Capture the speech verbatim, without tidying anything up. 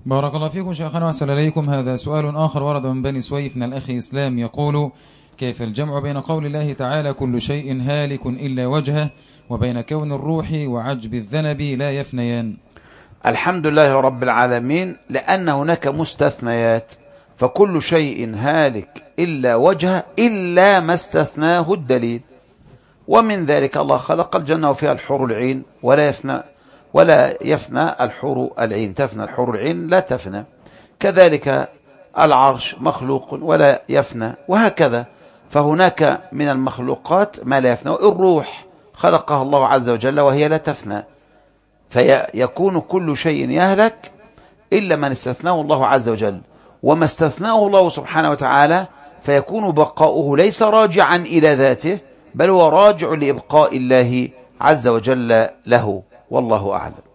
بارك الله فيكم شيخنا وأحسن إليكم. هذا سؤال آخر ورد من بني سويف من الأخ إسلام يقول: كيف الجمع بين قول الله تعالى كل شيء هالك إلا وجهه وبين كون الروح وعجب الذنب لا يفنيان؟ الحمد لله رب العالمين، لأن هناك مستثنيات، فكل شيء هالك إلا وجهه إلا ما استثناه الدليل. ومن ذلك الله خلق الجنة وفيها الحور العين ولا يفنى ولا يفنى الحور العين، تفنى الحور العين لا تفنى. كذلك العرش مخلوق ولا يفنى، وهكذا. فهناك من المخلوقات ما لا يفنى. الروح خلقها الله عز وجل وهي لا تفنى، فيكون كل شيء يهلك إلا من استثناه الله عز وجل. وما استثناه الله سبحانه وتعالى فيكون بقاؤه ليس راجعا إلى ذاته، بل هو راجع لإبقاء الله عز وجل له، والله أعلم.